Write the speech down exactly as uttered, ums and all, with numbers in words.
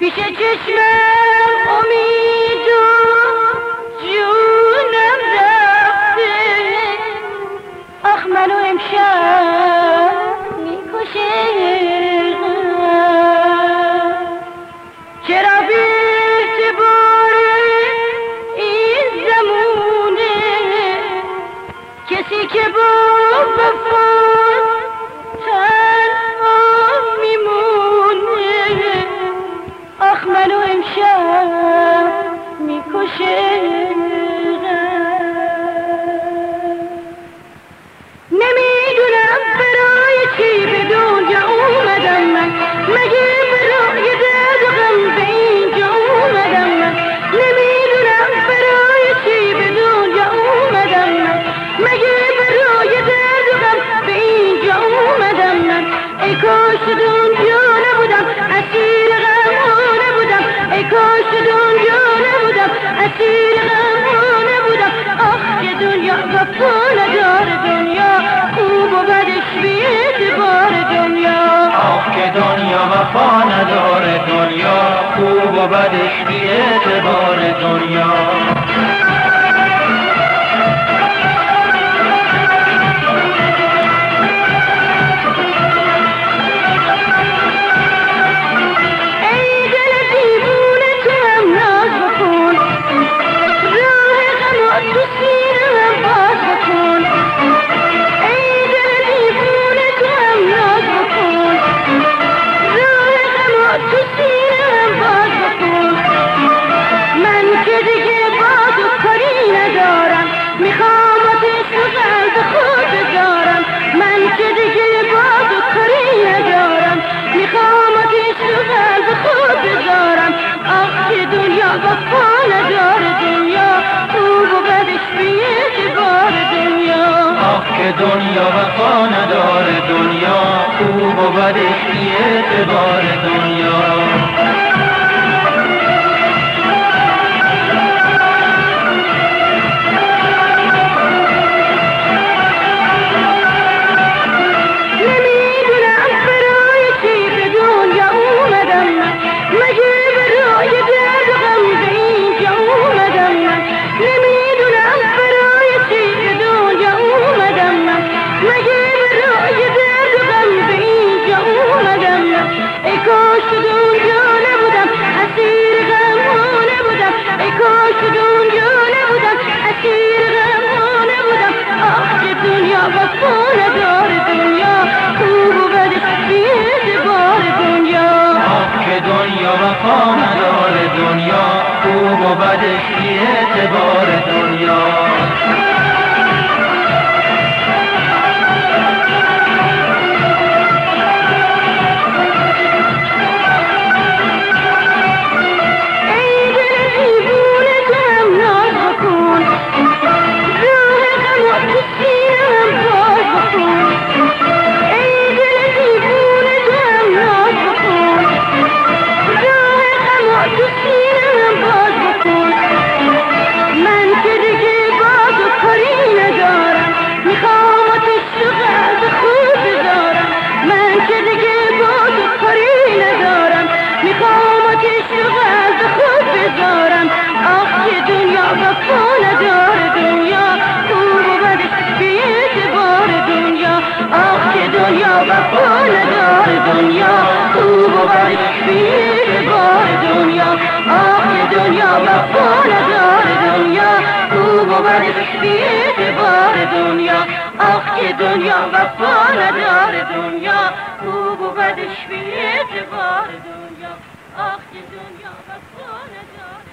پیش چشمم امید و جونم رفته، آخ منو امشب میکشه چرا بی اعتبار این زمونه، کسی که با وفا تنها میمونه، آخ منو امشب میکشه. نمیدونم برای چی به دنیا اومدم من، مگه برای درد و غم به اینجا اومدم من. نمیدونم برای چی به دنیا اومدم من، مگه برای درد و غم به اینجا اومدم من. ای کاش دنیا نبودم اسیر غم ها نبودم، ای کاش دنیا نبودم اسیر غم ها نبودم. آخ که دنیا وفا نداره، دنیا خوب و بدش بی اعتبار دنیا. آخ که دنیا وفا نداره، دنیا خوب و بدش بی اعتبار دنیا. وفا نداره دنیا خوب و بدش بی اعتبار دنیا. آخ که دنیا وفا نداره، دنیا خوب و بدش بی اعتبار دنیا. ای کاش دنیا نبودم اسیر غم ها نبودم، ای کاش دنیا نبودم اسیر غم ها نبودم. آخ که دنیا وفا نداره، دنیا خوب و بدش بی اعتبار دنیا. آخ که دنیا وفا نداره، دنیا خوب و بدش بی اعتبار دنیا. وفا نداره دنیا خوب و بدش بی اعتبار دنیا. آخ که دنیا وفا نداره دنیا خوب و بدش بی اعتبار دنیا. آخ که دنیا وفا نداره دنیا خوب و بدش بی اعتبار دنیا. آخ که دنیا وفا نداره دنیا خوب و بدش بی اعتبار دنیا. آخ که دنیا وفا نداره.